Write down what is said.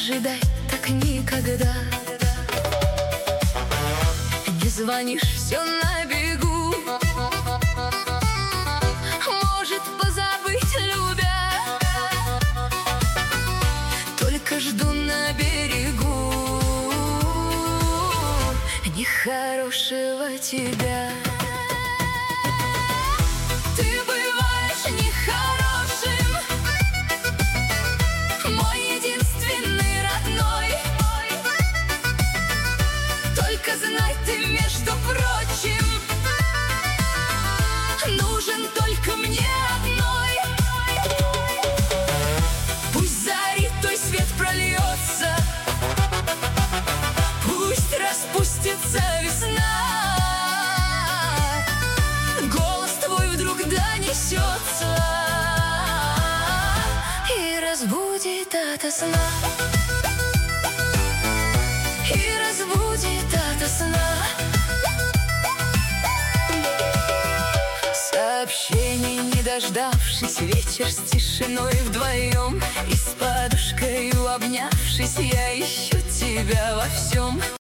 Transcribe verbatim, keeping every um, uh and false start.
ожидай так никогда. Не звонишь, все на бегу. Может, позабыть любя, только жду на берегу нехорошего тебя. Ты бываешь нехорошим, мой единственный родной. Только знай ты, между прочим, нужен только мне одной. Пусть зарит той свет прольется, пусть распустится весна, голос твой вдруг донесется и разбудит ото сна, и разбудит ото сна. Сообщений не дождавшись, вечер с тишиной вдвоем, и с подушкой обнявшись, я ищу тебя во всем.